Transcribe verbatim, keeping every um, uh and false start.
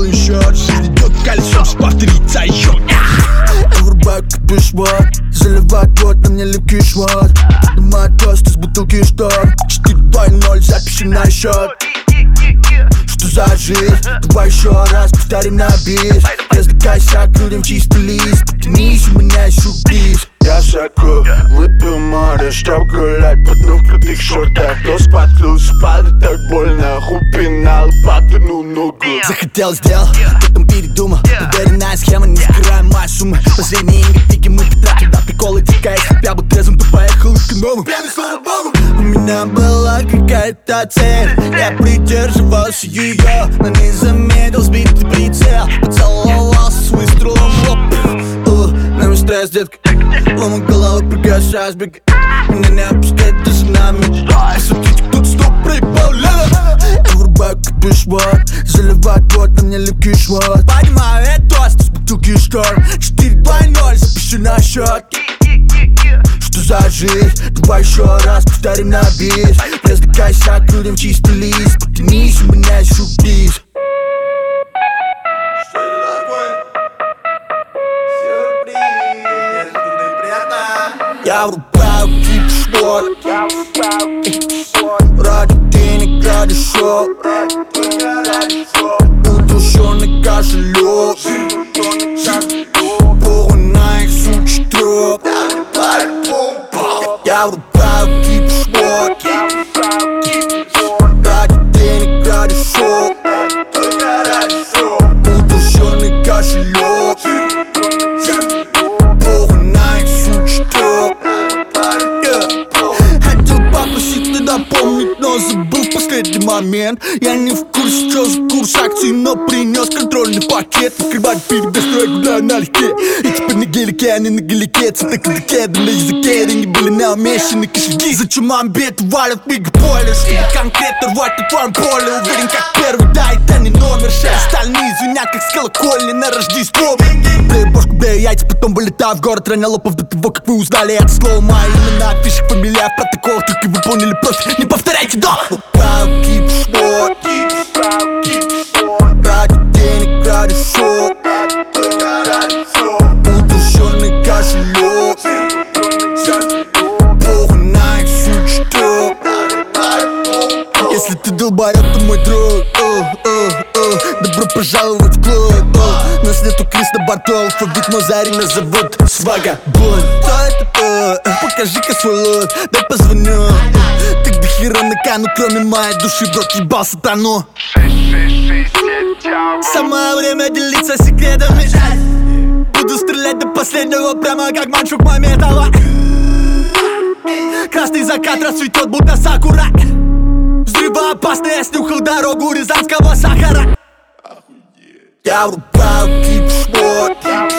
полный счет. Жизнь идет колесом, повторится еще. Врубай как пешвод, заливай год, на мне липкий шмот. Домой тост из бутылки штор. Четыре два ноль, запиши на счет. Что за жизнь? Давай еще раз повторим на бис. Развлекайся, крутим чистый лист. Потянись, у меня есть сюрприз. Я шагу, выпил море, чтоб гулять под дну в крутых шортах. То споткнулся, падает так больно. Хуй пинал, подвернул ногу. Захотел, сделал, потом передумал. Проверенная схема, не сгораемая сумма. Последние копейки мы потратим на приколы. Тика, если б я был трезвым, то поехал экономом. Пьяный, слава богу. У меня была какая-то цель, я придерживался ее, но не заметил сбитый прицел. Поцеловался с выстрелом в лоб. Нам стресс, детка. Лома головы, пригасай, сбегай. Меня не опускает даже нами. Посмотрите, кто-то стоп проебал. Я врубаю как пешвод, заливай год, на мне липкий шмот. Поднимаю этот тост из бутылки штор. Четыре два ноль, запиши на счет. Что за жизнь? Давай еще раз повторим на бис. Развлекайся, крутим чистый лист. Потянись, у меня есть сюрприз. Я врубаю кипшвот. Ради денег, ради шоу. Удушенный кошелек. Похуй на их сучий труп. Я врубаю кипшвот. Ради денег, ради шоу. Удушенный кошелек. Похуй на их сучий труп. Хотел попросить ты напомнить, но забыл в последний момент. Я не в курсе, что за курс акций, но принес контрольный пакет. Открывать пиво, достроить гуляю налегке. И теперь на гелике, а не на гелике. Цветы кадыке, да на языке. Деньги были намешаны, кошельки. Зачем амбет валят мегаполис? Чтобы конкретно рвать на твоем поле. Уверен, как первый, да, это не номер шесть. Остальные звенят, как с колокольни на Рождество. Блею бошку, блею яйца, потом вылетаю в город. Роня лопов до того, как вы узнали это слово. Мои имена, афишек, фамилия, в протоколах. Только вы поняли, просто не повторяйте до. Врубаю кипшвот. Ради денег, ради шоу. Удушенный кошелек. Похуй на их сучий труп. Если ты долбоёб, то мой друг. о, о, о. Добро пожаловать в клуб. о. Нас нету Крис на борту, алфавит Мозари нас зовут Свагабон. Кто это? О, покажи-ка свой лот, дай позвоню. Так до хера на кону, кроме моей души, в рот ебал сатану. Самое время делиться секретами. Буду стрелять до последнего, прямо как Манчук Мамедова. Красный закат расцветет, будто сакура. Взрывоопасный, я снюхал дорогу рязанского сахара. Я врубаю кипшвот.